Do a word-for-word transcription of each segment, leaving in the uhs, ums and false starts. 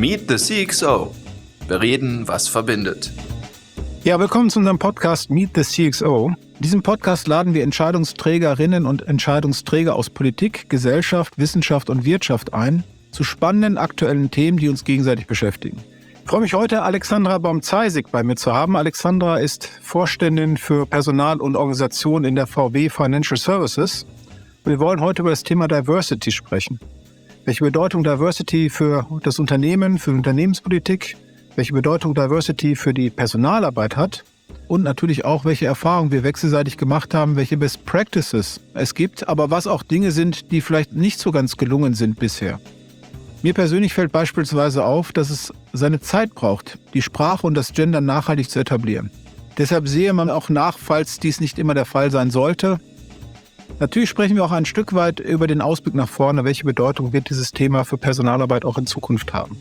Meet the C X O. Bereden, was verbindet. Ja, willkommen zu unserem Podcast Meet the C X O. In diesem Podcast laden wir Entscheidungsträgerinnen und Entscheidungsträger aus Politik, Gesellschaft, Wissenschaft und Wirtschaft ein zu spannenden aktuellen Themen, die uns gegenseitig beschäftigen. Ich freue mich heute, Alexandra Baum-Zeisig bei mir zu haben. Alexandra ist Vorständin für Personal und Organisation in der V W Financial Services. Wir wollen heute über das Thema Diversity sprechen. Welche Bedeutung Diversity für das Unternehmen, für die Unternehmenspolitik, welche Bedeutung Diversity für die Personalarbeit hat und natürlich auch, welche Erfahrungen wir wechselseitig gemacht haben, welche Best Practices es gibt, aber was auch Dinge sind, die vielleicht nicht so ganz gelungen sind bisher. Mir persönlich fällt beispielsweise auf, dass es seine Zeit braucht, die Sprache und das Gender nachhaltig zu etablieren. Deshalb sehe man auch nach, falls dies nicht immer der Fall sein sollte. Natürlich sprechen wir auch ein Stück weit über den Ausblick nach vorne. Welche Bedeutung wird dieses Thema für Personalarbeit auch in Zukunft haben?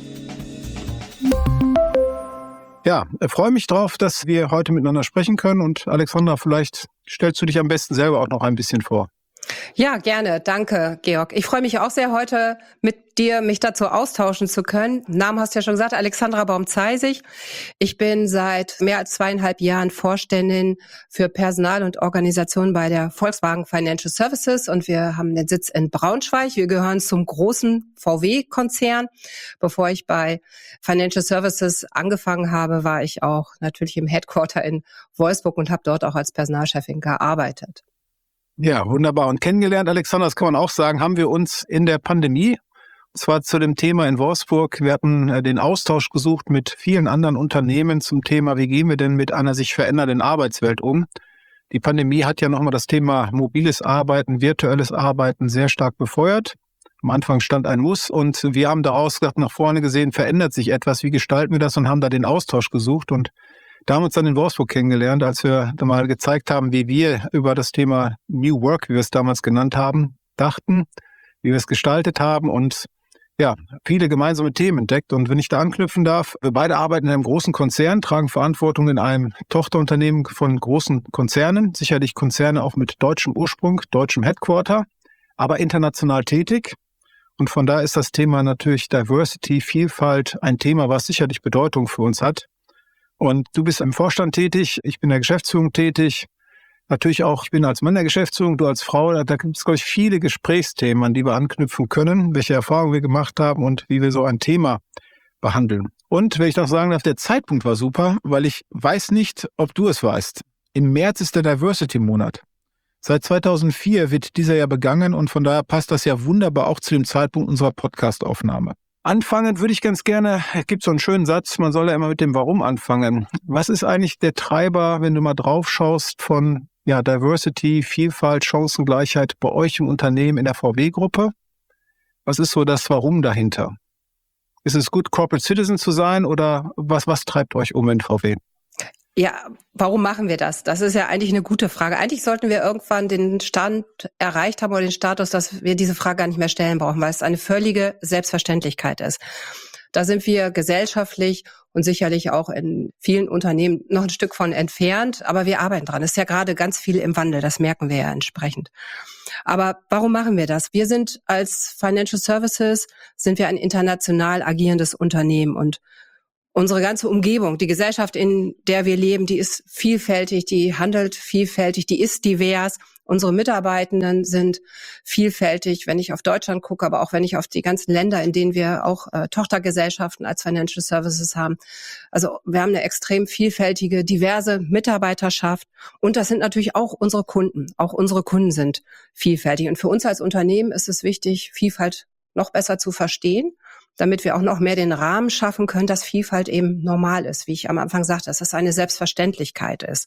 Ja, ich freue mich drauf, dass wir heute miteinander sprechen können. Und Alexandra, vielleicht stellst du dich am besten selber auch noch ein bisschen vor. Ja, gerne. Danke, Georg. Ich freue mich auch sehr, heute mit dir mich dazu austauschen zu können. Namen hast du ja schon gesagt, Alexandra Baum-Zeisig. Ich bin seit mehr als zweieinhalb Jahren Vorständin für Personal und Organisation bei der Volkswagen Financial Services und wir haben den Sitz in Braunschweig. Wir gehören zum großen V W-Konzern. Bevor ich bei Financial Services angefangen habe, war ich auch natürlich im Headquarter in Wolfsburg und habe dort auch als Personalchefin gearbeitet. Ja, wunderbar. Und kennengelernt, Alexandra, das kann man auch sagen, haben wir uns in der Pandemie, und zwar zu dem Thema in Wolfsburg. Wir hatten den Austausch gesucht mit vielen anderen Unternehmen zum Thema, wie gehen wir denn mit einer sich verändernden Arbeitswelt um? Die Pandemie hat ja nochmal das Thema mobiles Arbeiten, virtuelles Arbeiten sehr stark befeuert. Am Anfang stand ein Muss und wir haben daraus gesagt, nach vorne gesehen, verändert sich etwas. Wie gestalten wir das? Und haben da den Austausch gesucht und da haben wir uns dann in Wolfsburg kennengelernt, als wir da mal gezeigt haben, wie wir über das Thema New Work, wie wir es damals genannt haben, dachten, wie wir es gestaltet haben und ja, viele gemeinsame Themen entdeckt. Und wenn ich da anknüpfen darf, wir beide arbeiten in einem großen Konzern, tragen Verantwortung in einem Tochterunternehmen von großen Konzernen, sicherlich Konzerne auch mit deutschem Ursprung, deutschem Headquarter, aber international tätig. Und von da ist das Thema natürlich Diversity, Vielfalt ein Thema, was sicherlich Bedeutung für uns hat. Und du bist im Vorstand tätig, ich bin in der Geschäftsführung tätig. Natürlich auch, ich bin als Mann der Geschäftsführung, du als Frau. Da gibt es, glaube ich, viele Gesprächsthemen, an die wir anknüpfen können, welche Erfahrungen wir gemacht haben und wie wir so ein Thema behandeln. Und wenn ich noch sagen darf, der Zeitpunkt war super, weil ich weiß nicht, ob du es weißt. Im März ist der Diversity-Monat. Seit zweitausendvier wird dieser ja begangen und von daher passt das ja wunderbar auch zu dem Zeitpunkt unserer Podcast-Aufnahme. Anfangen würde ich ganz gerne, es gibt so einen schönen Satz, man soll ja immer mit dem Warum anfangen. Was ist eigentlich der Treiber, wenn du mal drauf schaust, von ja, Diversity, Vielfalt, Chancengleichheit bei euch im Unternehmen in der V W-Gruppe? Was ist so das Warum dahinter? Ist es gut, Corporate Citizen zu sein oder was, was treibt euch um in V W? Ja, warum machen wir das? Das ist ja eigentlich eine gute Frage. Eigentlich sollten wir irgendwann den Stand erreicht haben oder den Status, dass wir diese Frage gar nicht mehr stellen brauchen, weil es eine völlige Selbstverständlichkeit ist. Da sind wir gesellschaftlich und sicherlich auch in vielen Unternehmen noch ein Stück von entfernt, aber wir arbeiten dran. Es ist ja gerade ganz viel im Wandel, das merken wir ja entsprechend. Aber warum machen wir das? Wir sind als Financial Services, sind wir ein international agierendes Unternehmen und unsere ganze Umgebung, die Gesellschaft, in der wir leben, die ist vielfältig, die handelt vielfältig, die ist divers. Unsere Mitarbeitenden sind vielfältig, wenn ich auf Deutschland gucke, aber auch wenn ich auf die ganzen Länder, in denen wir auch äh, Tochtergesellschaften als Financial Services haben. Also wir haben eine extrem vielfältige, diverse Mitarbeiterschaft und das sind natürlich auch unsere Kunden. Auch unsere Kunden sind vielfältig. Und für uns als Unternehmen ist es wichtig, Vielfalt noch besser zu verstehen, damit wir auch noch mehr den Rahmen schaffen können, dass Vielfalt eben normal ist, wie ich am Anfang sagte, dass es eine Selbstverständlichkeit ist.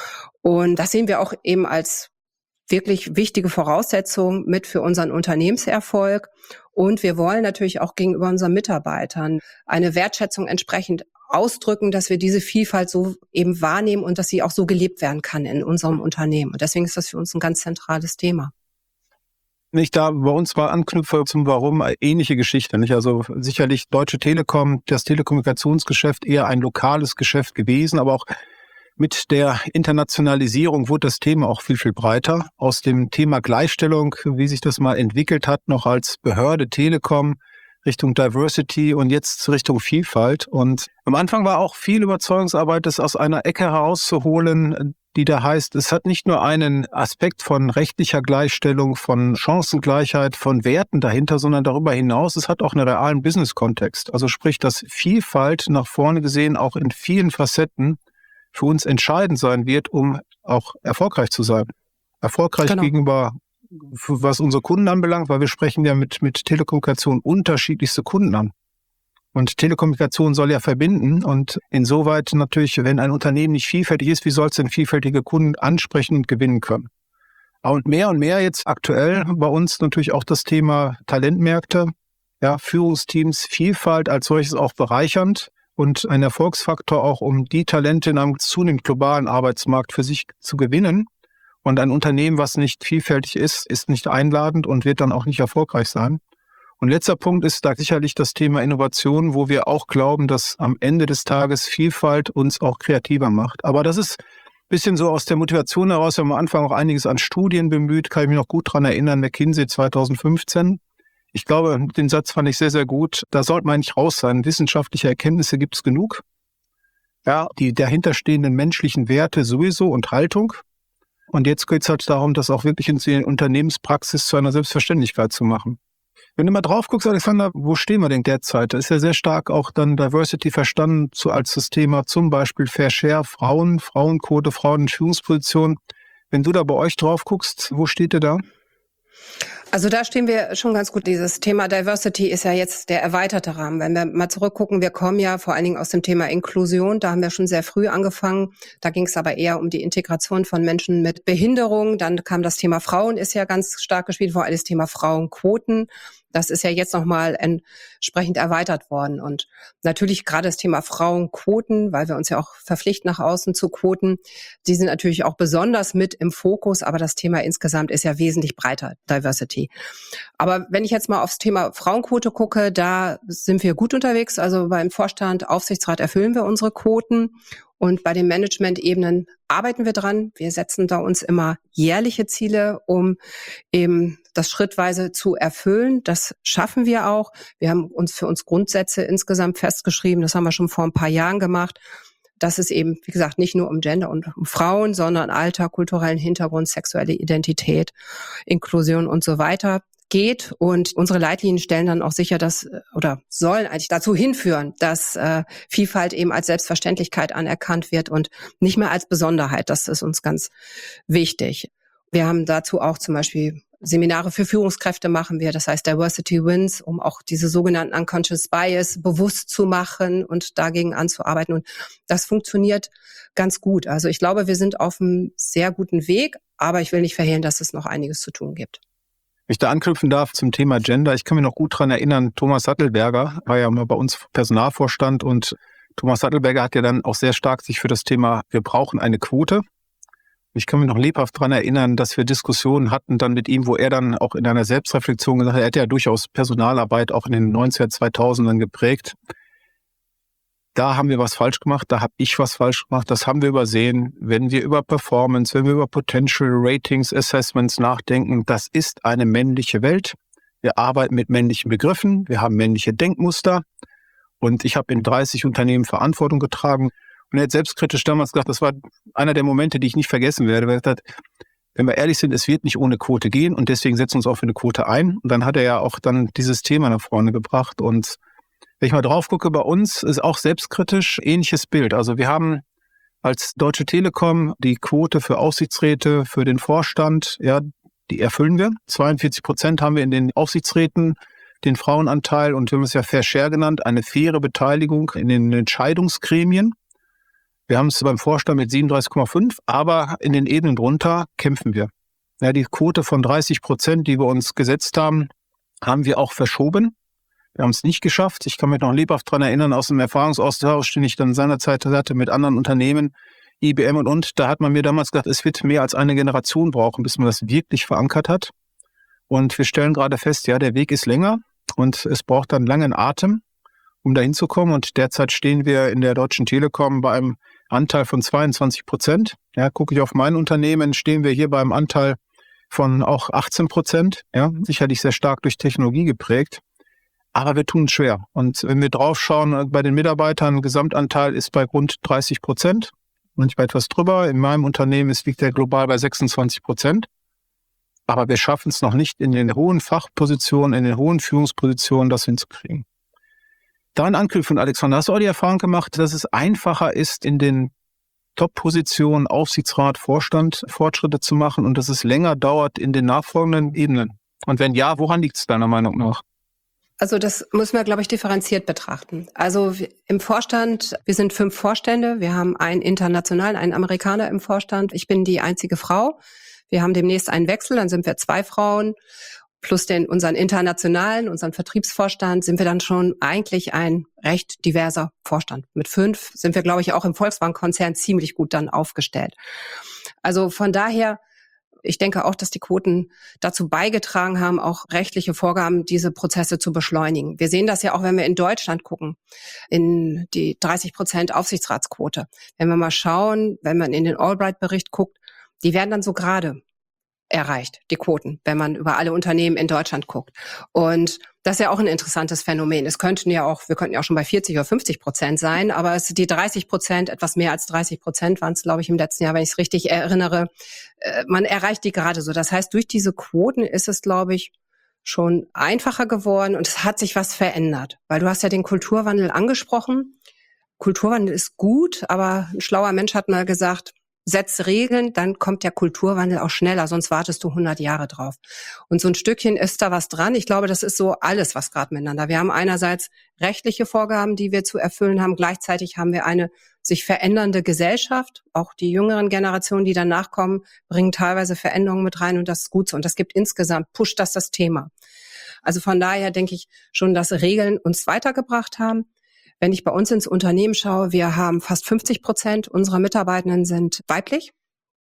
Und das sehen wir auch eben als wirklich wichtige Voraussetzung mit für unseren Unternehmenserfolg. Und wir wollen natürlich auch gegenüber unseren Mitarbeitern eine Wertschätzung entsprechend ausdrücken, dass wir diese Vielfalt so eben wahrnehmen und dass sie auch so gelebt werden kann in unserem Unternehmen. Und deswegen ist das für uns ein ganz zentrales Thema. Wenn ich da bei uns mal anknüpfe zum Warum, ähnliche Geschichte, nicht? Also sicherlich Deutsche Telekom, das Telekommunikationsgeschäft eher ein lokales Geschäft gewesen, aber auch mit der Internationalisierung wurde das Thema auch viel, viel breiter. Aus dem Thema Gleichstellung, wie sich das mal entwickelt hat, noch als Behörde Telekom, Richtung Diversity und jetzt Richtung Vielfalt. Und am Anfang war auch viel Überzeugungsarbeit, das aus einer Ecke herauszuholen, die da heißt, es hat nicht nur einen Aspekt von rechtlicher Gleichstellung, von Chancengleichheit, von Werten dahinter, sondern darüber hinaus, es hat auch einen realen Business-Kontext. Also sprich, dass Vielfalt nach vorne gesehen auch in vielen Facetten für uns entscheidend sein wird, um auch erfolgreich zu sein. Erfolgreich genau. Gegenüber, was unsere Kunden anbelangt, weil wir sprechen ja mit, mit Telekommunikation unterschiedlichste Kunden an. Und Telekommunikation soll ja verbinden und insoweit natürlich, wenn ein Unternehmen nicht vielfältig ist, wie soll es denn vielfältige Kunden ansprechen und gewinnen können? Und mehr und mehr jetzt aktuell bei uns natürlich auch das Thema Talentmärkte, ja, Führungsteams, Vielfalt als solches auch bereichernd und ein Erfolgsfaktor auch, um die Talente in einem zunehmend globalen Arbeitsmarkt für sich zu gewinnen. Und ein Unternehmen, was nicht vielfältig ist, ist nicht einladend und wird dann auch nicht erfolgreich sein. Und letzter Punkt ist da sicherlich das Thema Innovation, wo wir auch glauben, dass am Ende des Tages Vielfalt uns auch kreativer macht. Aber das ist ein bisschen so aus der Motivation heraus. Wir haben am Anfang auch einiges an Studien bemüht, kann ich mich noch gut dran erinnern, McKinsey zwanzig fünfzehn. Ich glaube, den Satz fand ich sehr, sehr gut. Da sollte man nicht raus sein. Wissenschaftliche Erkenntnisse gibt es genug. Ja, die dahinterstehenden menschlichen Werte sowieso und Haltung. Und jetzt geht es halt darum, das auch wirklich in der Unternehmenspraxis zu einer Selbstverständlichkeit zu machen. Wenn du mal drauf guckst, Alexander, wo stehen wir denn derzeit? Da ist ja sehr stark auch dann Diversity verstanden zu, als das Thema zum Beispiel Fair Share, Frauen, Frauenquote, Frauen in Führungspositionen. Wenn du da bei euch drauf guckst, wo steht ihr da? Also da stehen wir schon ganz gut. Dieses Thema Diversity ist ja jetzt der erweiterte Rahmen. Wenn wir mal zurückgucken, wir kommen ja vor allen Dingen aus dem Thema Inklusion. Da haben wir schon sehr früh angefangen. Da ging es aber eher um die Integration von Menschen mit Behinderung. Dann kam das Thema Frauen, ist ja ganz stark gespielt, vor allem das Thema Frauenquoten. Das ist ja jetzt nochmal entsprechend erweitert worden. Und natürlich gerade das Thema Frauenquoten, weil wir uns ja auch verpflichten, nach außen zu Quoten, die sind natürlich auch besonders mit im Fokus. Aber das Thema insgesamt ist ja wesentlich breiter, Diversity. Aber wenn ich jetzt mal aufs Thema Frauenquote gucke, da sind wir gut unterwegs. Also beim Vorstand, Aufsichtsrat erfüllen wir unsere Quoten. Und bei den Management-Ebenen arbeiten wir dran. Wir setzen da uns immer jährliche Ziele, um eben das schrittweise zu erfüllen. Das schaffen wir auch. Wir haben uns für uns Grundsätze insgesamt festgeschrieben. Das haben wir schon vor ein paar Jahren gemacht. Dass es eben, wie gesagt, nicht nur um Gender und um Frauen, sondern Alter, kulturellen Hintergrund, sexuelle Identität, Inklusion und so weiter geht. Und unsere Leitlinien stellen dann auch sicher, dass oder sollen eigentlich dazu hinführen, dass äh, Vielfalt eben als Selbstverständlichkeit anerkannt wird und nicht mehr als Besonderheit. Das ist uns ganz wichtig. Wir haben dazu auch zum Beispiel Seminare für Führungskräfte machen wir, das heißt Diversity Wins, um auch diese sogenannten Unconscious Bias bewusst zu machen und dagegen anzuarbeiten. Und das funktioniert ganz gut. Also ich glaube, wir sind auf einem sehr guten Weg, aber ich will nicht verhehlen, dass es noch einiges zu tun gibt. Wenn ich da anknüpfen darf zum Thema Gender, ich kann mich noch gut daran erinnern, Thomas Sattelberger war ja mal bei uns Personalvorstand und Thomas Sattelberger hat ja dann auch sehr stark sich für das Thema, wir brauchen eine Quote. Ich kann mich noch lebhaft daran erinnern, dass wir Diskussionen hatten dann mit ihm, wo er dann auch in einer Selbstreflexion gesagt hat, er hat ja durchaus Personalarbeit auch in den neunziger, zweitausendern geprägt. Da haben wir was falsch gemacht, da habe ich was falsch gemacht, das haben wir übersehen. Wenn wir über Performance, wenn wir über Potential Ratings, Assessments nachdenken, das ist eine männliche Welt. Wir arbeiten mit männlichen Begriffen, wir haben männliche Denkmuster und ich habe in dreißig Unternehmen Verantwortung getragen. Und er hat selbstkritisch damals gesagt, das war einer der Momente, die ich nicht vergessen werde, weil er gesagt hat, wenn wir ehrlich sind, es wird nicht ohne Quote gehen und deswegen setzen wir uns auch für eine Quote ein. Und dann hat er ja auch dann dieses Thema nach vorne gebracht und wenn ich mal drauf gucke, bei uns ist auch selbstkritisch ähnliches Bild. Also wir haben als Deutsche Telekom die Quote für Aufsichtsräte, für den Vorstand, ja, die erfüllen wir. zweiundvierzig Prozent haben wir in den Aufsichtsräten, den Frauenanteil und wir haben es ja Fair Share genannt, eine faire Beteiligung in den Entscheidungsgremien. Wir haben es beim Vorstand mit siebenunddreißig Komma fünf, aber in den Ebenen drunter kämpfen wir. Ja, die Quote von dreißig Prozent, die wir uns gesetzt haben, haben wir auch verschoben. Wir haben es nicht geschafft. Ich kann mich noch lebhaft daran erinnern, aus dem Erfahrungsaustausch, den ich dann seinerzeit hatte mit anderen Unternehmen, I B M und und. Da hat man mir damals gesagt, es wird mehr als eine Generation brauchen, bis man das wirklich verankert hat. Und wir stellen gerade fest, ja, der Weg ist länger und es braucht dann langen Atem, um da hinzukommen. Und derzeit stehen wir in der Deutschen Telekom bei einem Anteil von zweiundzwanzig Prozent. Ja, gucke ich auf mein Unternehmen, stehen wir hier bei einem Anteil von auch achtzehn Prozent. Ja, sicherlich sehr stark durch Technologie geprägt. Aber wir tun es schwer. Und wenn wir draufschauen, bei den Mitarbeitern, Gesamtanteil ist bei rund dreißig Prozent, manchmal etwas drüber. In meinem Unternehmen ist, liegt der global bei sechsundzwanzig Prozent. Aber wir schaffen es noch nicht in den hohen Fachpositionen, in den hohen Führungspositionen, das hinzukriegen. Da ein Anknüpfen, Alexander, hast du auch die Erfahrung gemacht, dass es einfacher ist, in den Top-Positionen, Aufsichtsrat, Vorstand, Fortschritte zu machen und dass es länger dauert in den nachfolgenden Ebenen? Und wenn ja, woran liegt es deiner Meinung nach? Also das müssen wir, glaube ich, differenziert betrachten. Also im Vorstand, wir sind fünf Vorstände, wir haben einen internationalen, einen Amerikaner im Vorstand. Ich bin die einzige Frau. Wir haben demnächst einen Wechsel, dann sind wir zwei Frauen. Plus den unseren internationalen, unseren Vertriebsvorstand, sind wir dann schon eigentlich ein recht diverser Vorstand. Mit fünf sind wir, glaube ich, auch im Volksbank-Konzern ziemlich gut dann aufgestellt. Also von daher, ich denke auch, dass die Quoten dazu beigetragen haben, auch rechtliche Vorgaben, diese Prozesse zu beschleunigen. Wir sehen das ja auch, wenn wir in Deutschland gucken, in die dreißig Prozent Aufsichtsratsquote. Wenn wir mal schauen, wenn man in den Albright-Bericht guckt, die werden dann so gerade erreicht, die Quoten, wenn man über alle Unternehmen in Deutschland guckt. Und das ist ja auch ein interessantes Phänomen. Es könnten ja auch, wir könnten ja auch schon bei vierzig oder fünfzig Prozent sein, aber es die dreißig Prozent, etwas mehr als dreißig Prozent waren es, glaube ich, im letzten Jahr, wenn ich es richtig erinnere. Man erreicht die gerade so. Das heißt, durch diese Quoten ist es, glaube ich, schon einfacher geworden und es hat sich was verändert. Weil du hast ja den Kulturwandel angesprochen. Kulturwandel ist gut, aber ein schlauer Mensch hat mal gesagt, setz Regeln, dann kommt der Kulturwandel auch schneller, sonst wartest du hundert Jahre drauf. Und so ein Stückchen ist da was dran. Ich glaube, das ist so alles, was gerade miteinander. Wir haben einerseits rechtliche Vorgaben, die wir zu erfüllen haben. Gleichzeitig haben wir eine sich verändernde Gesellschaft. Auch die jüngeren Generationen, die danach kommen, bringen teilweise Veränderungen mit rein und das ist gut so. Und das gibt insgesamt, pusht das das Thema. Also von daher denke ich schon, dass Regeln uns weitergebracht haben. Wenn ich bei uns ins Unternehmen schaue, wir haben fast fünfzig Prozent unserer Mitarbeitenden sind weiblich.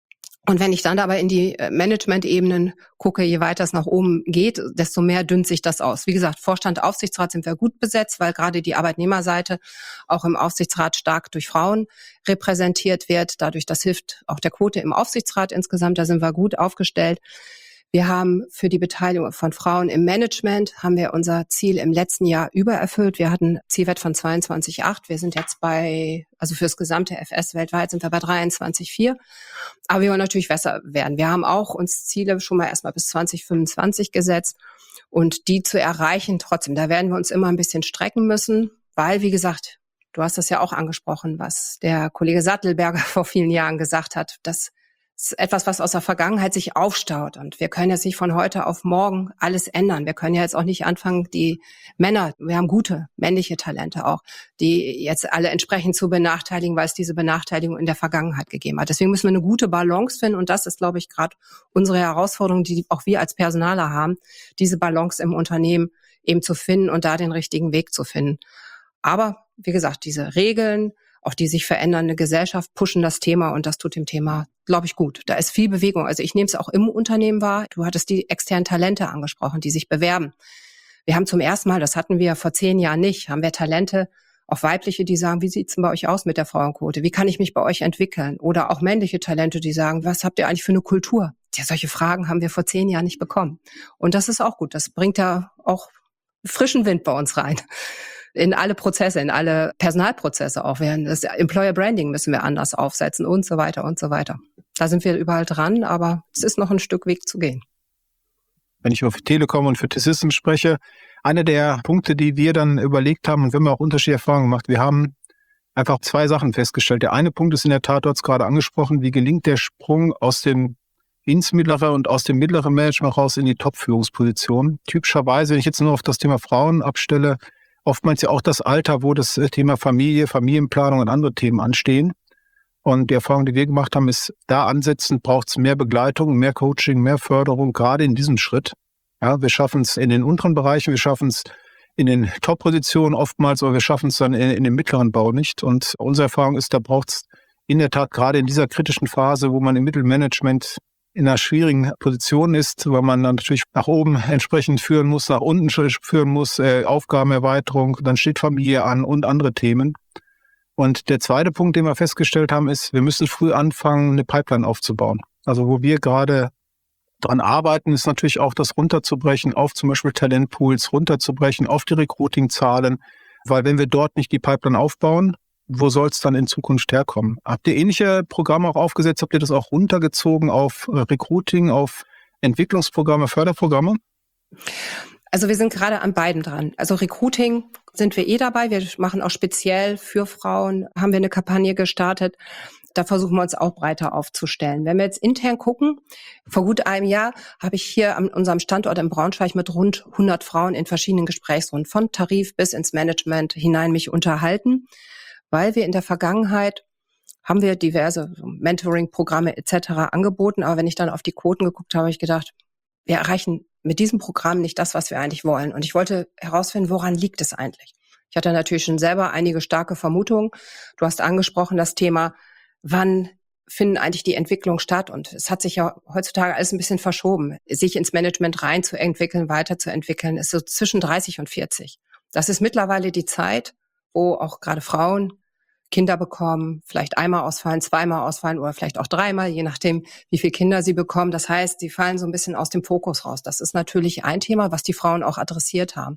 Und wenn ich dann aber in die Management-Ebenen gucke, je weiter es nach oben geht, desto mehr dünnt sich das aus. Wie gesagt, Vorstand, Aufsichtsrat sind wir gut besetzt, weil gerade die Arbeitnehmerseite auch im Aufsichtsrat stark durch Frauen repräsentiert wird. Dadurch, das hilft auch der Quote im Aufsichtsrat insgesamt, da sind wir gut aufgestellt. Wir haben für die Beteiligung von Frauen im Management, haben wir unser Ziel im letzten Jahr übererfüllt. Wir hatten einen Zielwert von zweiundzwanzig Komma acht. Wir sind jetzt bei, also fürs gesamte F S weltweit sind wir bei dreiundzwanzig Komma vier. Aber wir wollen natürlich besser werden. Wir haben auch uns Ziele schon mal erstmal bis zwanzig fünfundzwanzig gesetzt. Und die zu erreichen, trotzdem, da werden wir uns immer ein bisschen strecken müssen, weil, wie gesagt, du hast das ja auch angesprochen, was der Kollege Sattelberger vor vielen Jahren gesagt hat, dass ist etwas, was aus der Vergangenheit sich aufstaut. Und wir können jetzt nicht von heute auf morgen alles ändern. Wir können ja jetzt auch nicht anfangen, die Männer, wir haben gute männliche Talente auch, die jetzt alle entsprechend zu benachteiligen, weil es diese Benachteiligung in der Vergangenheit gegeben hat. Deswegen müssen wir eine gute Balance finden. Und das ist, glaube ich, gerade unsere Herausforderung, die auch wir als Personaler haben, diese Balance im Unternehmen eben zu finden und da den richtigen Weg zu finden. Aber, wie gesagt, diese Regeln, auch die sich verändernde Gesellschaft pushen das Thema und das tut dem Thema, glaube ich, gut. Da ist viel Bewegung. Also ich nehme es auch im Unternehmen wahr. Du hattest die externen Talente angesprochen, die sich bewerben. Wir haben zum ersten Mal, das hatten wir vor zehn Jahren nicht, haben wir Talente, auch weibliche, die sagen, wie sieht's denn bei euch aus mit der Frauenquote? Wie kann ich mich bei euch entwickeln? Oder auch männliche Talente, die sagen, was habt ihr eigentlich für eine Kultur? Ja, solche Fragen haben wir vor zehn Jahren nicht bekommen. Und das ist auch gut. Das bringt ja auch frischen Wind bei uns rein. In alle Prozesse, in alle Personalprozesse auch. Das Employer Branding müssen wir anders aufsetzen und so weiter und so weiter. Da sind wir überall dran, aber es ist noch ein Stück Weg zu gehen. Wenn ich über Telekom und für T-Systems spreche, einer der Punkte, die wir dann überlegt haben, und wir haben auch unterschiedliche Erfahrungen gemacht, wir haben einfach zwei Sachen festgestellt. Der eine Punkt ist in der Tat, du hast es gerade angesprochen, wie gelingt der Sprung aus dem ins mittlere und aus dem mittleren Management raus in die Top-Führungsposition. Typischerweise, wenn ich jetzt nur auf das Thema Frauen abstelle, oftmals ja auch das Alter, wo das Thema Familie, Familienplanung und andere Themen anstehen. Und die Erfahrung, die wir gemacht haben, ist, da ansetzend braucht es mehr Begleitung, mehr Coaching, mehr Förderung, gerade in diesem Schritt. Ja, wir schaffen es in den unteren Bereichen, wir schaffen es in den Top-Positionen oftmals, aber wir schaffen es dann in, in dem mittleren Bau nicht. Und unsere Erfahrung ist, da braucht es in der Tat gerade in dieser kritischen Phase, wo man im Mittelmanagement in einer schwierigen Position ist, weil man dann natürlich nach oben entsprechend führen muss, nach unten führen muss, äh, Aufgabenerweiterung, dann steht Familie an und andere Themen. Und der zweite Punkt, den wir festgestellt haben, ist, wir müssen früh anfangen, eine Pipeline aufzubauen. Also wo wir gerade dran arbeiten, ist natürlich auch das runterzubrechen auf zum Beispiel Talentpools, runterzubrechen auf die Recruiting-Zahlen, weil wenn wir dort nicht die Pipeline aufbauen, wo soll es dann in Zukunft herkommen? Habt ihr ähnliche Programme auch aufgesetzt? Habt ihr das auch runtergezogen auf Recruiting, auf Entwicklungsprogramme, Förderprogramme? Also wir sind gerade an beiden dran. Also Recruiting sind wir eh dabei. Wir machen auch speziell für Frauen, haben wir eine Kampagne gestartet. Da versuchen wir uns auch breiter aufzustellen. Wenn wir jetzt intern gucken, vor gut einem Jahr habe ich hier an unserem Standort in Braunschweig mit rund hundert Frauen in verschiedenen Gesprächsrunden von Tarif bis ins Management hinein mich unterhalten, weil wir in der Vergangenheit haben wir diverse Mentoring-Programme et cetera angeboten. Aber wenn ich dann auf die Quoten geguckt habe, habe ich gedacht, wir erreichen mit diesem Programm nicht das, was wir eigentlich wollen. Und ich wollte herausfinden, woran liegt es eigentlich? Ich hatte natürlich schon selber einige starke Vermutungen. Du hast angesprochen das Thema, wann finden eigentlich die Entwicklungen statt? Und es hat sich ja heutzutage alles ein bisschen verschoben. Sich ins Management reinzuentwickeln, weiterzuentwickeln, ist so zwischen dreißig und vierzig. Das ist mittlerweile die Zeit, wo auch gerade Frauen Kinder bekommen, vielleicht einmal ausfallen, zweimal ausfallen oder vielleicht auch dreimal, je nachdem, wie viele Kinder sie bekommen. Das heißt, sie fallen so ein bisschen aus dem Fokus raus. Das ist natürlich ein Thema, was die Frauen auch adressiert haben.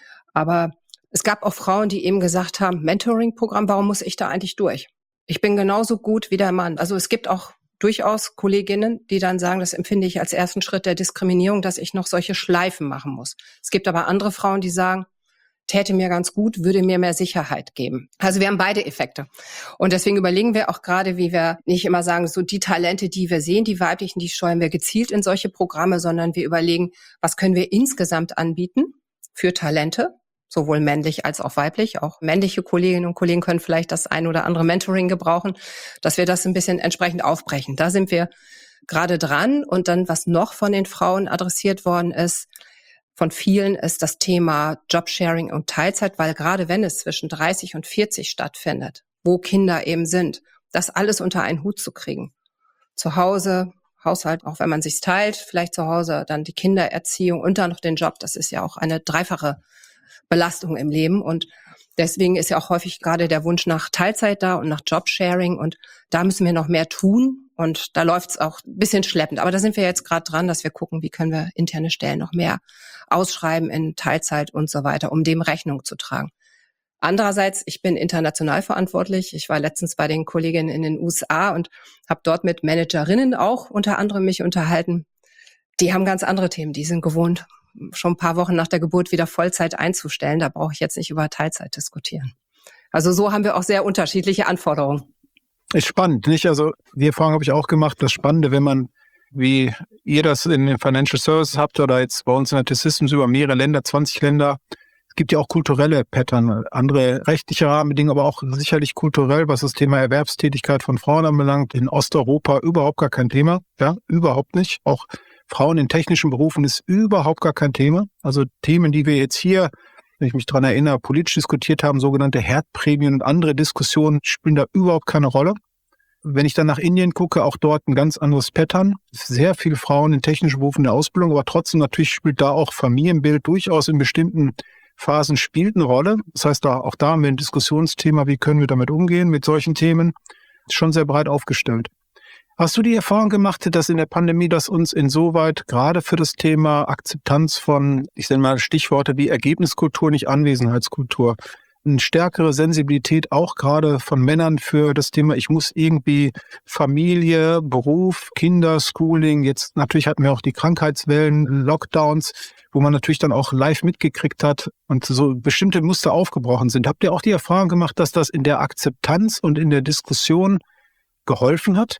Aber es gab auch Frauen, die eben gesagt haben, Mentoring-Programm, warum muss ich da eigentlich durch? Ich bin genauso gut wie der Mann. Also es gibt auch durchaus Kolleginnen, die dann sagen, das empfinde ich als ersten Schritt der Diskriminierung, dass ich noch solche Schleifen machen muss. Es gibt aber andere Frauen, die sagen, täte mir ganz gut, würde mir mehr Sicherheit geben. Also wir haben beide Effekte. Und deswegen überlegen wir auch gerade, wie wir nicht immer sagen, so die Talente, die wir sehen, die weiblichen, die steuern wir gezielt in solche Programme, sondern wir überlegen, was können wir insgesamt anbieten für Talente, sowohl männlich als auch weiblich. Auch männliche Kolleginnen und Kollegen können vielleicht das ein oder andere Mentoring gebrauchen, dass wir das ein bisschen entsprechend aufbrechen. Da sind wir gerade dran. Und dann, was noch von den Frauen adressiert worden ist, von vielen ist das Thema Jobsharing und Teilzeit, weil gerade wenn es zwischen dreißig und vierzig stattfindet, wo Kinder eben sind, das alles unter einen Hut zu kriegen. Zu Hause, Haushalt, auch wenn man sich's teilt, vielleicht zu Hause dann die Kindererziehung und dann noch den Job. Das ist ja auch eine dreifache Belastung im Leben. Und deswegen ist ja auch häufig gerade der Wunsch nach Teilzeit da und nach Jobsharing. Und da müssen wir noch mehr tun. Und da läuft's auch ein bisschen schleppend. Aber da sind wir jetzt gerade dran, dass wir gucken, wie können wir interne Stellen noch mehr ausschreiben in Teilzeit und so weiter, um dem Rechnung zu tragen. Andererseits, ich bin international verantwortlich. Ich war letztens bei den Kolleginnen in den U S A und habe dort mit Managerinnen auch unter anderem mich unterhalten. Die haben ganz andere Themen. Die sind gewohnt, schon ein paar Wochen nach der Geburt wieder Vollzeit einzustellen. Da brauche ich jetzt nicht über Teilzeit diskutieren. Also so haben wir auch sehr unterschiedliche Anforderungen. Ist spannend, nicht? Also die Erfahrung habe ich auch gemacht. Das Spannende, wenn man, wie ihr das in den Financial Services habt oder jetzt bei uns in der T-Systems über mehrere Länder, zwanzig Länder, es gibt ja auch kulturelle Pattern, andere rechtliche Rahmenbedingungen, aber auch sicherlich kulturell, was das Thema Erwerbstätigkeit von Frauen anbelangt. In Osteuropa überhaupt gar kein Thema, ja, überhaupt nicht. Auch Frauen in technischen Berufen ist überhaupt gar kein Thema. Also Themen, die wir jetzt hier, wenn ich mich daran erinnere, politisch diskutiert haben, sogenannte Herdprämien und andere Diskussionen spielen da überhaupt keine Rolle. Wenn ich dann nach Indien gucke, auch dort ein ganz anderes Pattern. Sehr viele Frauen in technischen Berufen der Ausbildung, aber trotzdem natürlich spielt da auch Familienbild durchaus in bestimmten Phasen spielt eine Rolle. Das heißt, da, auch da haben wir ein Diskussionsthema, wie können wir damit umgehen mit solchen Themen. Ist schon sehr breit aufgestellt. Hast du die Erfahrung gemacht, dass in der Pandemie das uns insoweit gerade für das Thema Akzeptanz von, ich nenne mal Stichworte wie Ergebniskultur, nicht Anwesenheitskultur, eine stärkere Sensibilität auch gerade von Männern für das Thema, ich muss irgendwie Familie, Beruf, Kinder, Schooling, jetzt natürlich hatten wir auch die Krankheitswellen, Lockdowns, wo man natürlich dann auch live mitgekriegt hat und so bestimmte Muster aufgebrochen sind. Habt ihr auch die Erfahrung gemacht, dass das in der Akzeptanz und in der Diskussion geholfen hat?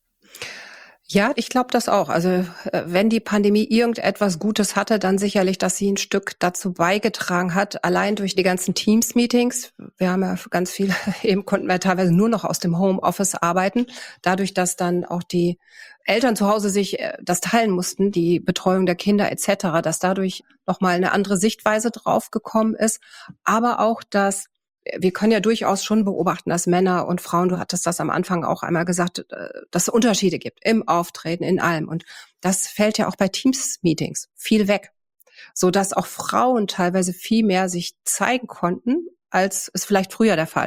Ja, ich glaube das auch. Also wenn die Pandemie irgendetwas Gutes hatte, dann sicherlich, dass sie ein Stück dazu beigetragen hat, allein durch die ganzen Teams-Meetings. Wir haben ja ganz viele, eben konnten wir teilweise nur noch aus dem Homeoffice arbeiten. Dadurch, dass dann auch die Eltern zu Hause sich das teilen mussten, die Betreuung der Kinder et cetera, dass dadurch nochmal eine andere Sichtweise draufgekommen ist. Aber auch, dass wir können ja durchaus schon beobachten, dass Männer und Frauen, du hattest das am Anfang auch einmal gesagt, dass es Unterschiede gibt im Auftreten, in allem. Und das fällt ja auch bei Teams-Meetings viel weg, so dass auch Frauen teilweise viel mehr sich zeigen konnten, als es vielleicht früher der Fall war.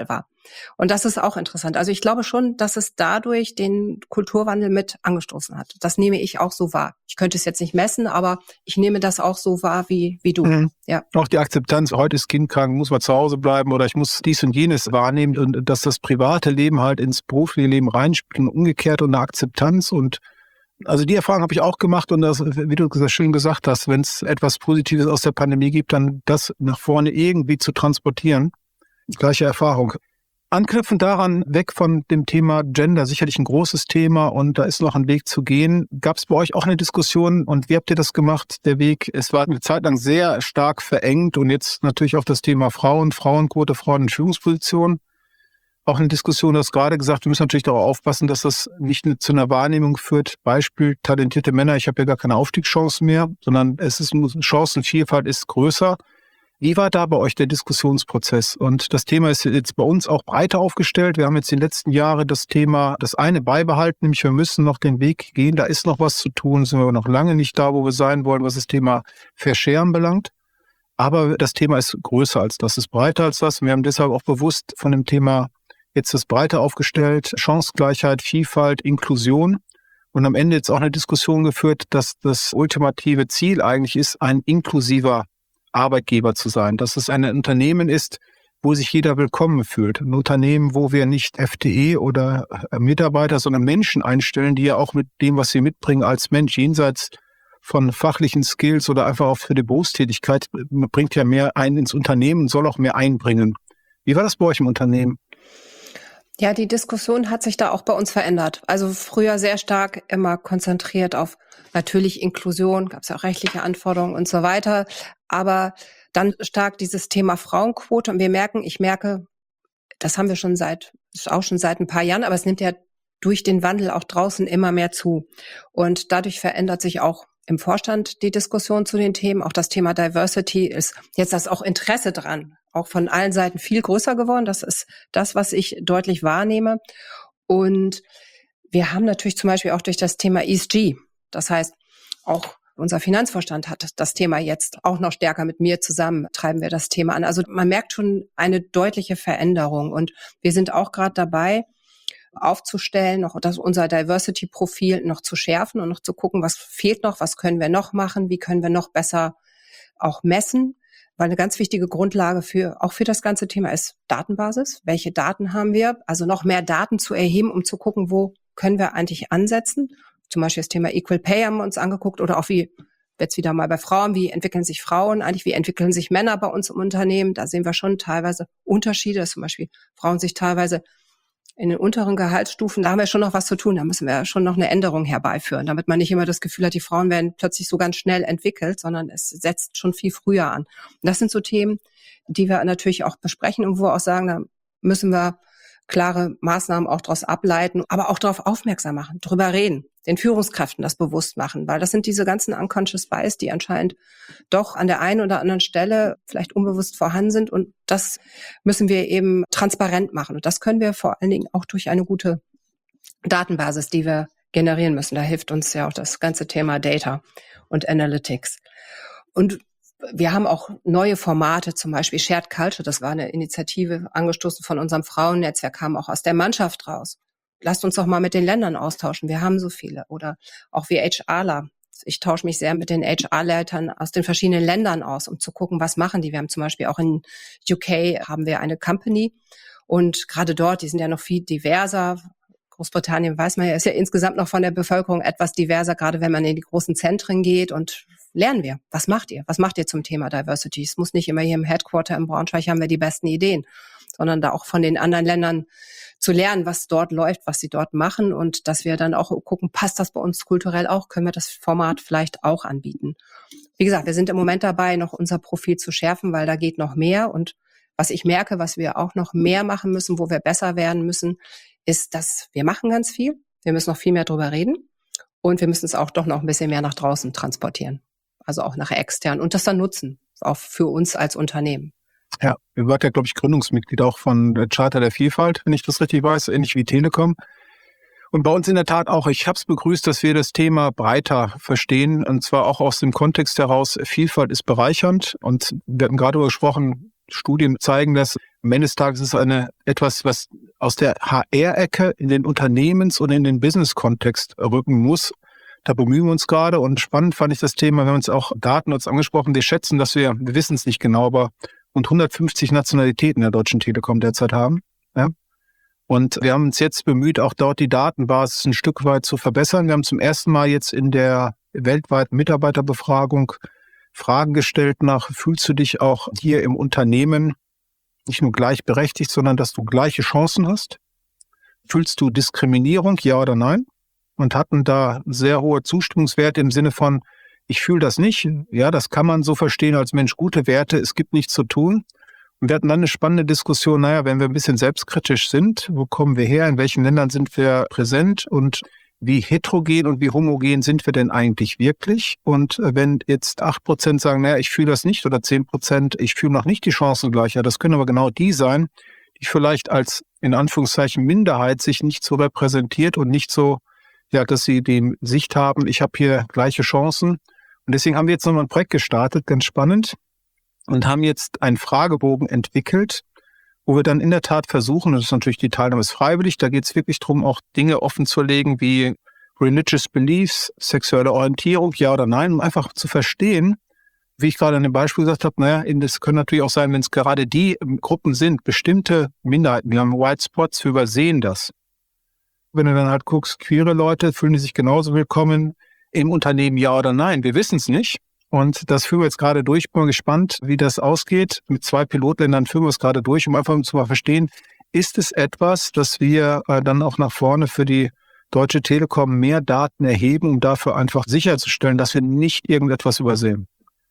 Und das ist auch interessant. Also ich glaube schon, dass es dadurch den Kulturwandel mit angestoßen hat. Das nehme ich auch so wahr. Ich könnte es jetzt nicht messen, aber ich nehme das auch so wahr wie, wie du. Mhm. Ja. Auch die Akzeptanz, heute ist Kind krank, muss man zu Hause bleiben oder ich muss dies und jenes wahrnehmen und dass das private Leben halt ins berufliche Leben reinspielt und umgekehrt und eine Akzeptanz und also die Erfahrung habe ich auch gemacht und das, wie du das schön gesagt hast, wenn es etwas Positives aus der Pandemie gibt, dann das nach vorne irgendwie zu transportieren. Gleiche Erfahrung. Anknüpfend daran, weg von dem Thema Gender, sicherlich ein großes Thema und da ist noch ein Weg zu gehen. Gab es bei euch auch eine Diskussion und wie habt ihr das gemacht, der Weg? Es war eine Zeit lang sehr stark verengt und jetzt natürlich auch das Thema Frauen, Frauenquote, Frauen in Führungspositionen. Auch eine Diskussion, du hast gerade gesagt, wir müssen natürlich darauf aufpassen, dass das nicht zu einer Wahrnehmung führt. Beispiel, talentierte Männer, ich habe ja gar keine Aufstiegschance mehr, sondern es ist Chancenvielfalt ist größer. Wie war da bei euch der Diskussionsprozess? Und das Thema ist jetzt bei uns auch breiter aufgestellt. Wir haben jetzt in den letzten Jahren das Thema, das eine beibehalten, nämlich wir müssen noch den Weg gehen. Da ist noch was zu tun, sind wir noch lange nicht da, wo wir sein wollen, was das Thema Verscheren belangt. Aber das Thema ist größer als das, ist breiter als das. Und wir haben deshalb auch bewusst von dem Thema jetzt das breiter aufgestellt, Chancengleichheit, Vielfalt, Inklusion und am Ende jetzt auch eine Diskussion geführt, dass das ultimative Ziel eigentlich ist, ein inklusiver Arbeitgeber zu sein, dass es ein Unternehmen ist, wo sich jeder willkommen fühlt. Ein Unternehmen, wo wir nicht F T E oder Mitarbeiter, sondern Menschen einstellen, die ja auch mit dem, was sie mitbringen als Mensch, jenseits von fachlichen Skills oder einfach auch für die Berufstätigkeit, bringt ja mehr ein ins Unternehmen, soll auch mehr einbringen. Wie war das bei euch im Unternehmen? Ja, die Diskussion hat sich da auch bei uns verändert. Also früher sehr stark immer konzentriert auf natürlich Inklusion, gab es ja auch rechtliche Anforderungen und so weiter, aber dann stark dieses Thema Frauenquote und wir merken, ich merke, das haben wir schon seit, ist auch schon seit ein paar Jahren, aber es nimmt ja durch den Wandel auch draußen immer mehr zu und dadurch verändert sich auch im Vorstand die Diskussion zu den Themen. Auch das Thema Diversity ist jetzt das auch Interesse dran, auch von allen Seiten viel größer geworden. Das ist das, was ich deutlich wahrnehme. Und wir haben natürlich zum Beispiel auch durch das Thema E S G, das heißt auch unser Finanzvorstand hat das Thema jetzt auch noch stärker mit mir zusammen, treiben wir das Thema an. Also man merkt schon eine deutliche Veränderung und wir sind auch gerade dabei, aufzustellen, noch das, unser Diversity-Profil noch zu schärfen und noch zu gucken, was fehlt noch, was können wir noch machen, wie können wir noch besser auch messen, weil eine ganz wichtige Grundlage für auch für das ganze Thema ist Datenbasis. Welche Daten haben wir? Also noch mehr Daten zu erheben, um zu gucken, wo können wir eigentlich ansetzen. Zum Beispiel das Thema Equal Pay haben wir uns angeguckt oder auch wie jetzt wieder mal bei Frauen, wie entwickeln sich Frauen eigentlich, wie entwickeln sich Männer bei uns im Unternehmen. Da sehen wir schon teilweise Unterschiede, dass zum Beispiel Frauen sich teilweise in den unteren Gehaltsstufen, da haben wir schon noch was zu tun. Da müssen wir schon noch eine Änderung herbeiführen, damit man nicht immer das Gefühl hat, die Frauen werden plötzlich so ganz schnell entwickelt, sondern es setzt schon viel früher an. Und das sind so Themen, die wir natürlich auch besprechen und wo wir auch sagen, da müssen wir klare Maßnahmen auch daraus ableiten, aber auch darauf aufmerksam machen, drüber reden, den Führungskräften das bewusst machen, weil das sind diese ganzen unconscious bias, die anscheinend doch an der einen oder anderen Stelle vielleicht unbewusst vorhanden sind und das müssen wir eben transparent machen und das können wir vor allen Dingen auch durch eine gute Datenbasis, die wir generieren müssen. Da hilft uns ja auch das ganze Thema Data und Analytics. Und wir haben auch neue Formate, zum Beispiel Shared Culture, das war eine Initiative, angestoßen von unserem Frauennetzwerk, kam auch aus der Mannschaft raus. Lasst uns doch mal mit den Ländern austauschen, wir haben so viele. Oder auch wir HRler. Ich tausche mich sehr mit den H R-Leitern aus den verschiedenen Ländern aus, um zu gucken, was machen die. Wir haben zum Beispiel auch in U K haben wir eine Company und gerade dort, die sind ja noch viel diverser. Großbritannien, weiß man ja, ist ja insgesamt noch von der Bevölkerung etwas diverser, gerade wenn man in die großen Zentren geht und lernen wir. Was macht ihr? Was macht ihr zum Thema Diversity? Es muss nicht immer hier im Headquarter im Braunschweig haben wir die besten Ideen, sondern da auch von den anderen Ländern zu lernen, was dort läuft, was sie dort machen und dass wir dann auch gucken, passt das bei uns kulturell auch? Können wir das Format vielleicht auch anbieten? Wie gesagt, wir sind im Moment dabei, noch unser Profil zu schärfen, weil da geht noch mehr und was ich merke, was wir auch noch mehr machen müssen, wo wir besser werden müssen, ist, dass wir machen ganz viel. Wir müssen noch viel mehr drüber reden und wir müssen es auch doch noch ein bisschen mehr nach draußen transportieren. Also auch nach extern und das dann nutzen, auch für uns als Unternehmen. Ja, ihr wart ja, glaube ich, Gründungsmitglied auch von der Charta der Vielfalt, wenn ich das richtig weiß, ähnlich wie Telekom. Und bei uns in der Tat auch, ich habe es begrüßt, dass wir das Thema breiter verstehen und zwar auch aus dem Kontext heraus, Vielfalt ist bereichernd und wir hatten gerade darüber gesprochen, Studien zeigen das. Am Ende des Tages ist es eine, etwas, was aus der H R-Ecke in den Unternehmens- und in den Business-Kontext rücken muss. Da bemühen wir uns gerade und spannend fand ich das Thema, wir haben uns auch Daten uns angesprochen, wir schätzen, dass wir, wir wissen es nicht genau, aber rund hundertfünfzig Nationalitäten der Deutschen Telekom derzeit haben. Ja? Und wir haben uns jetzt bemüht, auch dort die Datenbasis ein Stück weit zu verbessern. Wir haben zum ersten Mal jetzt in der weltweiten Mitarbeiterbefragung Fragen gestellt nach, fühlst du dich auch hier im Unternehmen nicht nur gleichberechtigt, sondern dass du gleiche Chancen hast? Fühlst du Diskriminierung, ja oder nein? Und hatten da sehr hohe Zustimmungswerte im Sinne von, ich fühle das nicht. Ja, das kann man so verstehen als Mensch, gute Werte, es gibt nichts zu tun. Und wir hatten dann eine spannende Diskussion, naja, wenn wir ein bisschen selbstkritisch sind, wo kommen wir her, in welchen Ländern sind wir präsent und wie heterogen und wie homogen sind wir denn eigentlich wirklich? Und wenn jetzt acht Prozent sagen, naja, ich fühle das nicht oder zehn Prozent, ich fühle noch nicht die Chancengleichheit, das können aber genau die sein, die vielleicht als in Anführungszeichen Minderheit sich nicht so repräsentiert und nicht so, ja, dass sie die Sicht haben, ich habe hier gleiche Chancen. Und deswegen haben wir jetzt nochmal ein Projekt gestartet, ganz spannend, und haben jetzt einen Fragebogen entwickelt, wo wir dann in der Tat versuchen, und das ist natürlich, die Teilnahme ist freiwillig, da geht es wirklich darum, auch Dinge offen zu legen wie Religious Beliefs, sexuelle Orientierung, ja oder nein, um einfach zu verstehen, wie ich gerade an dem Beispiel gesagt habe, naja, das können natürlich auch sein, wenn es gerade die Gruppen sind, bestimmte Minderheiten, die haben White Spots, wir übersehen das. Wenn du dann halt guckst, queere Leute, fühlen die sich genauso willkommen im Unternehmen, ja oder nein? Wir wissen es nicht. Und das führen wir jetzt gerade durch. Bin mal gespannt, wie das ausgeht. Mit zwei Pilotländern führen wir es gerade durch, um einfach zu verstehen, ist es etwas, dass wir äh, dann auch nach vorne für die Deutsche Telekom mehr Daten erheben, um dafür einfach sicherzustellen, dass wir nicht irgendetwas übersehen.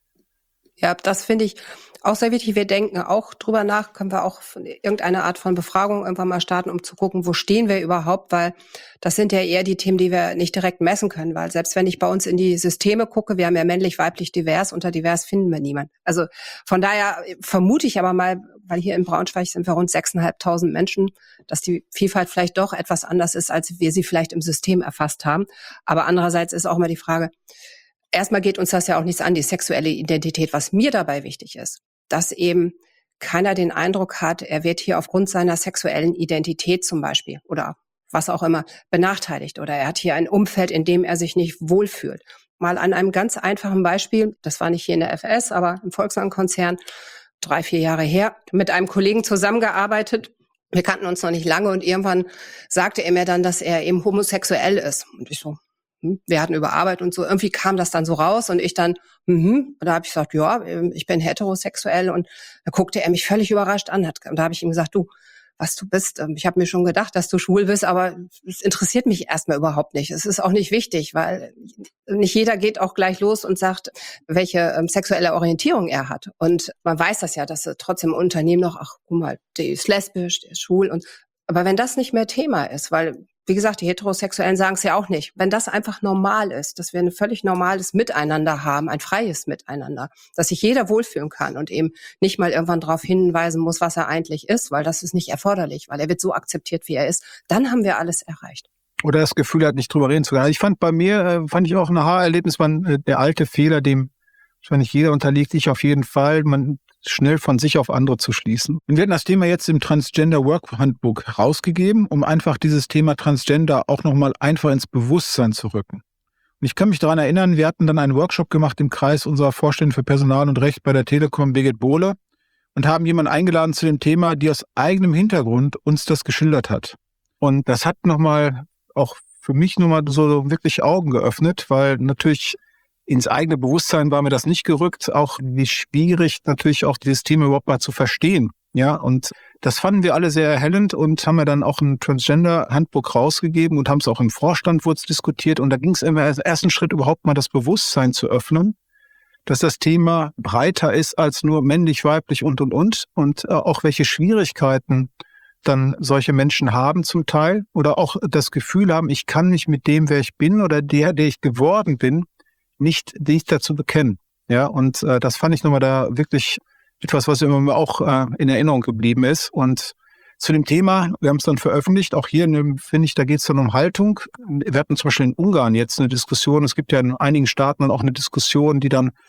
Ja, das finde ich auch sehr wichtig. Wir denken auch drüber nach, können wir auch irgendeine Art von Befragung irgendwann mal starten, um zu gucken, wo stehen wir überhaupt, weil das sind ja eher die Themen, die wir nicht direkt messen können, weil selbst wenn ich bei uns in die Systeme gucke, wir haben ja männlich, weiblich, divers, unter divers finden wir niemanden. Also von daher vermute ich aber mal, weil hier in Braunschweig sind wir rund sechstausendfünfhundert Menschen, dass die Vielfalt vielleicht doch etwas anders ist, als wir sie vielleicht im System erfasst haben. Aber andererseits ist auch immer die Frage, erstmal geht uns das ja auch nichts an, die sexuelle Identität. Was mir dabei wichtig ist, dass eben keiner den Eindruck hat, er wird hier aufgrund seiner sexuellen Identität zum Beispiel oder was auch immer benachteiligt oder er hat hier ein Umfeld, in dem er sich nicht wohlfühlt. Mal an einem ganz einfachen Beispiel, das war nicht hier in der F S, aber im Volkswagen-Konzern, drei, vier Jahre her, mit einem Kollegen zusammengearbeitet. Wir kannten uns noch nicht lange und irgendwann sagte er mir dann, dass er eben homosexuell ist. Und ich so, wir hatten über Arbeit und so, irgendwie kam das dann so raus und ich dann, mhm, da habe ich gesagt, ja, ich bin heterosexuell und da guckte er mich völlig überrascht an. Und da habe ich ihm gesagt, du, was du bist, ich habe mir schon gedacht, dass du schwul bist, aber es interessiert mich erstmal überhaupt nicht. Es ist auch nicht wichtig, weil nicht jeder geht auch gleich los und sagt, welche ähm, sexuelle Orientierung er hat. Und man weiß das ja, dass trotzdem im Unternehmen noch, ach guck mal, der ist lesbisch, der ist schwul. Und aber wenn das nicht mehr Thema ist, weil wie gesagt, die Heterosexuellen sagen es ja auch nicht. Wenn das einfach normal ist, dass wir ein völlig normales Miteinander haben, ein freies Miteinander, dass sich jeder wohlfühlen kann und eben nicht mal irgendwann darauf hinweisen muss, was er eigentlich ist, weil das ist nicht erforderlich, weil er wird so akzeptiert, wie er ist, dann haben wir alles erreicht. Oder das Gefühl hat, nicht drüber reden zu können. Ich fand bei mir, fand ich auch ein Aha-Erlebnis, man, der alte Fehler, dem wahrscheinlich jeder unterliegt, ich auf jeden Fall, man schnell von sich auf andere zu schließen. Und wir hatten das Thema jetzt im Transgender Work Handbook rausgegeben, um einfach dieses Thema Transgender auch nochmal einfach ins Bewusstsein zu rücken. Und ich kann mich daran erinnern, wir hatten dann einen Workshop gemacht im Kreis unserer Vorständin für Personal und Recht bei der Telekom, Birgit Bohle, und haben jemanden eingeladen zu dem Thema, die aus eigenem Hintergrund uns das geschildert hat. Und das hat nochmal auch für mich nochmal so wirklich Augen geöffnet, weil natürlich ins eigene Bewusstsein war mir das nicht gerückt, auch wie schwierig natürlich auch dieses Thema überhaupt mal zu verstehen. Ja, und das fanden wir alle sehr erhellend und haben ja dann auch ein Transgender-Handbuch rausgegeben und haben es auch im Vorstand wurde es diskutiert. Und da ging es immer als ersten Schritt überhaupt mal das Bewusstsein zu öffnen, dass das Thema breiter ist als nur männlich, weiblich und, und, und. Und auch welche Schwierigkeiten dann solche Menschen haben zum Teil oder auch das Gefühl haben, ich kann mich mit dem, wer ich bin oder der, der ich geworden bin, nicht, nicht dazu bekennen. Ja, und äh, das fand ich nochmal da wirklich etwas, was immer auch äh, in Erinnerung geblieben ist. Und zu dem Thema, wir haben es dann veröffentlicht, auch hier finde ich, da geht es dann um Haltung. Wir hatten zum Beispiel in Ungarn jetzt eine Diskussion, es gibt ja in einigen Staaten dann auch eine Diskussion, die dann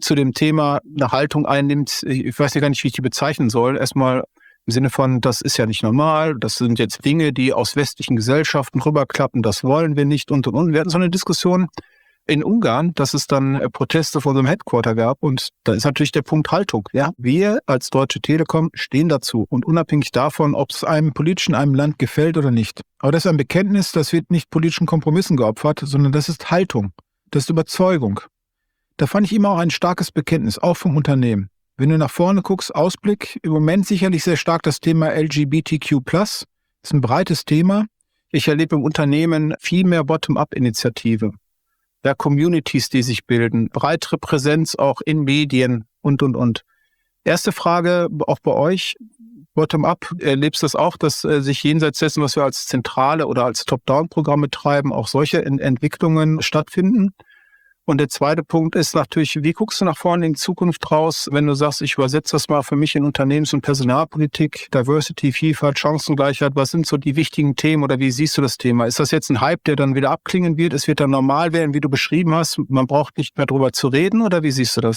zu dem Thema eine Haltung einnimmt, ich weiß ja gar nicht, wie ich die bezeichnen soll, erstmal im Sinne von, das ist ja nicht normal, das sind jetzt Dinge, die aus westlichen Gesellschaften rüberklappen, das wollen wir nicht und und und. Wir hatten so eine Diskussion in Ungarn, dass es dann Proteste vor unserem Headquarter gab und da ist natürlich der Punkt Haltung. Ja, wir als Deutsche Telekom stehen dazu und unabhängig davon, ob es einem politisch in einem Land gefällt oder nicht. Aber das ist ein Bekenntnis, das wird nicht politischen Kompromissen geopfert, sondern das ist Haltung, das ist Überzeugung. Da fand ich immer auch ein starkes Bekenntnis, auch vom Unternehmen. Wenn du nach vorne guckst, Ausblick, im Moment sicherlich sehr stark das Thema L G B T Q plus, ist ein breites Thema. Ich erlebe im Unternehmen viel mehr Bottom-up-Initiative. Ja, Communities, die sich bilden, breitere Präsenz auch in Medien und, und, und. Erste Frage auch bei euch, Bottom-up, erlebst du das auch, dass äh, sich jenseits dessen, was wir als zentrale oder als Top-Down-Programme treiben, auch solche Ent- Entwicklungen stattfinden? Und der zweite Punkt ist natürlich, wie guckst du nach vorne in die Zukunft raus, wenn du sagst, ich übersetze das mal für mich in Unternehmens- und Personalpolitik, Diversity, Vielfalt, Chancengleichheit, was sind so die wichtigen Themen oder wie siehst du das Thema? Ist das jetzt ein Hype, der dann wieder abklingen wird? Es wird dann normal werden, wie du beschrieben hast, man braucht nicht mehr drüber zu reden oder wie siehst du das?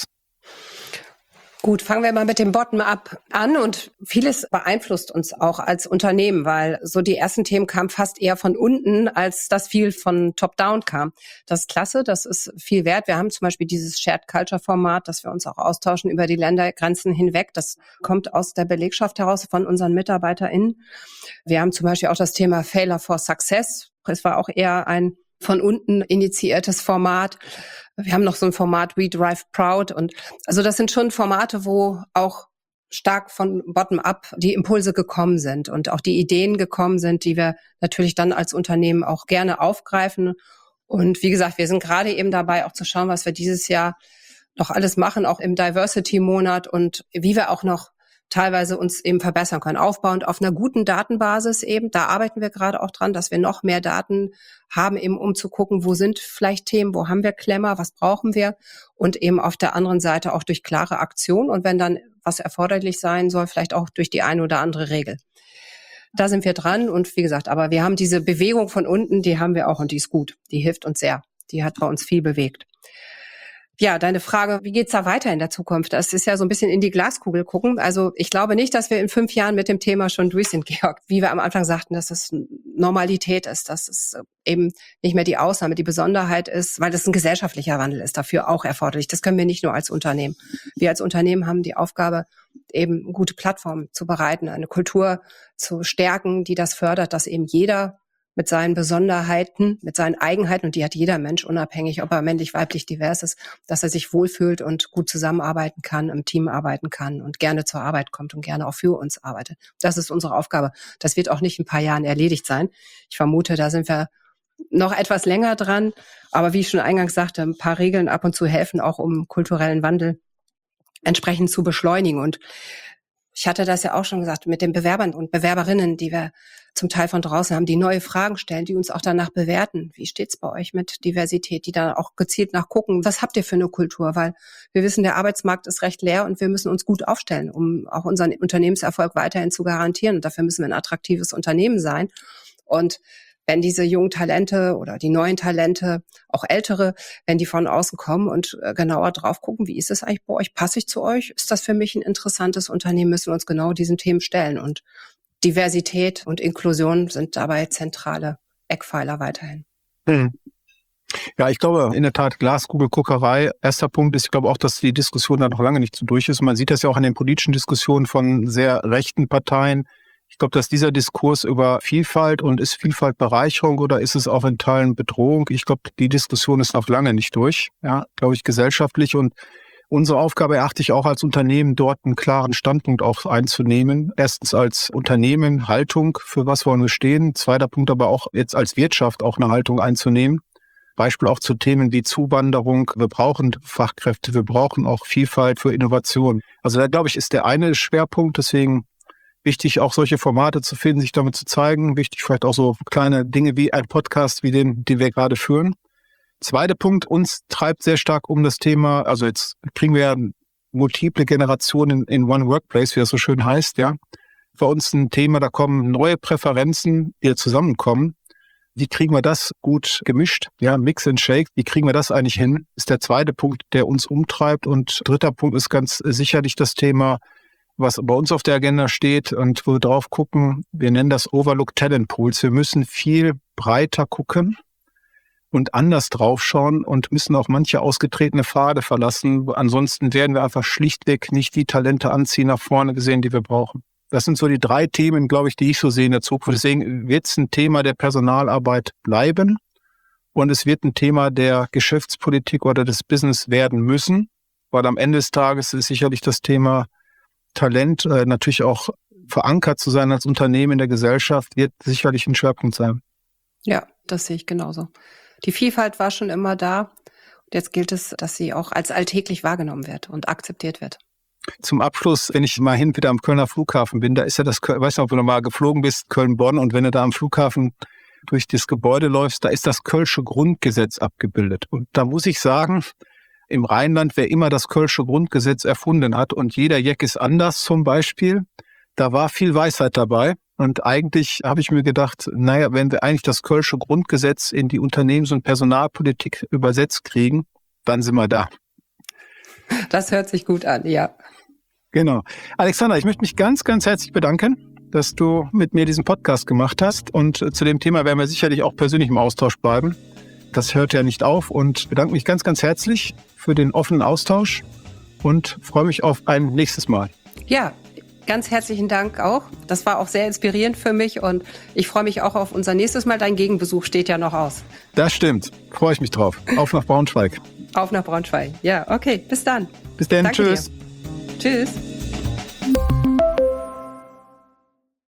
Gut, fangen wir mal mit dem Bottom-up an und vieles beeinflusst uns auch als Unternehmen, weil so die ersten Themen kamen fast eher von unten, als dass viel von Top-down kam. Das ist klasse, das ist viel wert. Wir haben zum Beispiel dieses Shared Culture Format, dass wir uns auch austauschen über die Ländergrenzen hinweg. Das kommt aus der Belegschaft heraus von unseren MitarbeiterInnen. Wir haben zum Beispiel auch das Thema Failure for Success. Das war auch eher ein von unten initiiertes Format. Wir haben noch so ein Format We Drive Proud und also das sind schon Formate, wo auch stark von bottom-up die Impulse gekommen sind und auch die Ideen gekommen sind, die wir natürlich dann als Unternehmen auch gerne aufgreifen. Und wie gesagt, wir sind gerade eben dabei, auch zu schauen, was wir dieses Jahr noch alles machen, auch im Diversity-Monat und wie wir auch noch teilweise uns eben verbessern können, aufbauend auf einer guten Datenbasis eben. Da arbeiten wir gerade auch dran, dass wir noch mehr Daten haben, eben um zu gucken, wo sind vielleicht Themen, wo haben wir Klemmer, was brauchen wir und eben auf der anderen Seite auch durch klare Aktion und wenn dann was erforderlich sein soll, vielleicht auch durch die eine oder andere Regel. Da sind wir dran und wie gesagt, aber wir haben diese Bewegung von unten, die haben wir auch und die ist gut, die hilft uns sehr, die hat bei uns viel bewegt. Ja, deine Frage, wie geht's da weiter in der Zukunft? Das ist ja so ein bisschen in die Glaskugel gucken. Also ich glaube nicht, dass wir in fünf Jahren mit dem Thema schon durch sind, Georg. Wie wir am Anfang sagten, dass es Normalität ist, dass es eben nicht mehr die Ausnahme, die Besonderheit ist, weil das ein gesellschaftlicher Wandel ist, dafür auch erforderlich. Das können wir nicht nur als Unternehmen. Wir als Unternehmen haben die Aufgabe, eben gute Plattformen zu bereiten, eine Kultur zu stärken, die das fördert, dass eben jeder mit seinen Besonderheiten, mit seinen Eigenheiten, und die hat jeder Mensch, unabhängig, ob er männlich, weiblich, divers ist, dass er sich wohlfühlt und gut zusammenarbeiten kann, im Team arbeiten kann und gerne zur Arbeit kommt und gerne auch für uns arbeitet. Das ist unsere Aufgabe. Das wird auch nicht in ein paar Jahren erledigt sein. Ich vermute, da sind wir noch etwas länger dran. Aber wie ich schon eingangs sagte, ein paar Regeln ab und zu helfen, auch um kulturellen Wandel entsprechend zu beschleunigen. Und ich hatte das ja auch schon gesagt, mit den Bewerbern und Bewerberinnen, die wir zum Teil von draußen haben, die neue Fragen stellen, die uns auch danach bewerten. Wie steht's bei euch mit Diversität? Die dann auch gezielt nachgucken, was habt ihr für eine Kultur? Weil wir wissen, der Arbeitsmarkt ist recht leer und wir müssen uns gut aufstellen, um auch unseren Unternehmenserfolg weiterhin zu garantieren. Und dafür müssen wir ein attraktives Unternehmen sein. Und wenn diese jungen Talente oder die neuen Talente, auch ältere, wenn die von außen kommen und genauer drauf gucken, wie ist es eigentlich bei euch? Passe ich zu euch? Ist das für mich ein interessantes Unternehmen? Müssen wir uns genau diesen Themen stellen. Und Diversität und Inklusion sind dabei zentrale Eckpfeiler weiterhin. Hm. Ja, ich glaube, in der Tat, Glaskugelguckerei. Erster Punkt ist, ich glaube auch, dass die Diskussion da noch lange nicht so durch ist. Man sieht das ja auch an den politischen Diskussionen von sehr rechten Parteien. Ich glaube, dass dieser Diskurs über Vielfalt und ist Vielfalt Bereicherung oder ist es auch in Teilen Bedrohung? Ich glaube, die Diskussion ist noch lange nicht durch, ja, glaube ich, gesellschaftlich. Und unsere Aufgabe erachte ich auch als Unternehmen, dort einen klaren Standpunkt auch einzunehmen. Erstens als Unternehmen Haltung, für was wollen wir stehen. Zweiter Punkt aber auch jetzt als Wirtschaft auch eine Haltung einzunehmen. Beispiel auch zu Themen wie Zuwanderung. Wir brauchen Fachkräfte, wir brauchen auch Vielfalt für Innovation. Also da, glaube ich, ist der eine Schwerpunkt. Deswegen wichtig, auch solche Formate zu finden, sich damit zu zeigen. Wichtig vielleicht auch so kleine Dinge wie ein Podcast, wie den, den wir gerade führen. Zweiter Punkt, uns treibt sehr stark um das Thema, also jetzt kriegen wir ja multiple Generationen in One Workplace, wie das so schön heißt, ja. Bei uns ein Thema, da kommen neue Präferenzen, die zusammenkommen. Wie kriegen wir das gut gemischt? Ja, Mix and Shake. Wie kriegen wir das eigentlich hin? Ist der zweite Punkt, der uns umtreibt. Und dritter Punkt ist ganz sicherlich das Thema, was bei uns auf der Agenda steht und wo wir drauf gucken. Wir nennen das Overlook Talent Pools. Wir müssen viel breiter gucken und anders draufschauen und müssen auch manche ausgetretene Pfade verlassen. Ansonsten werden wir einfach schlichtweg nicht die Talente anziehen nach vorne gesehen, die wir brauchen. Das sind so die drei Themen, glaube ich, die ich so sehe in der Zukunft. Deswegen wird es ein Thema der Personalarbeit bleiben und es wird ein Thema der Geschäftspolitik oder des Business werden müssen, weil am Ende des Tages ist sicherlich das Thema Talent äh, natürlich auch verankert zu sein als Unternehmen in der Gesellschaft, wird sicherlich ein Schwerpunkt sein. Ja, das sehe ich genauso. Die Vielfalt war schon immer da und jetzt gilt es, dass sie auch als alltäglich wahrgenommen wird und akzeptiert wird. Zum Abschluss, wenn ich mal hin wieder am Kölner Flughafen bin, da ist ja das, ich weiß nicht, ob du noch mal geflogen bist, Köln-Bonn, und wenn du da am Flughafen durch das Gebäude läufst, da ist das Kölsche Grundgesetz abgebildet. Und da muss ich sagen, im Rheinland, wer immer das Kölsche Grundgesetz erfunden hat und jeder Jeck ist anders zum Beispiel, da war viel Weisheit dabei. Und eigentlich habe ich mir gedacht, naja, wenn wir eigentlich das Kölsche Grundgesetz in die Unternehmens- und Personalpolitik übersetzt kriegen, dann sind wir da. Das hört sich gut an, ja. Genau. Alexandra, ich möchte mich ganz, ganz herzlich bedanken, dass du mit mir diesen Podcast gemacht hast. Und zu dem Thema werden wir sicherlich auch persönlich im Austausch bleiben. Das hört ja nicht auf und bedanke mich ganz, ganz herzlich für den offenen Austausch und freue mich auf ein nächstes Mal. Ja, ganz herzlichen Dank auch. Das war auch sehr inspirierend für mich und ich freue mich auch auf unser nächstes Mal. Dein Gegenbesuch steht ja noch aus. Das stimmt. Freue ich mich drauf. Auf nach Braunschweig. Auf nach Braunschweig. Ja, okay. Bis dann. Bis dann. Danke Tschüss. dir. Tschüss.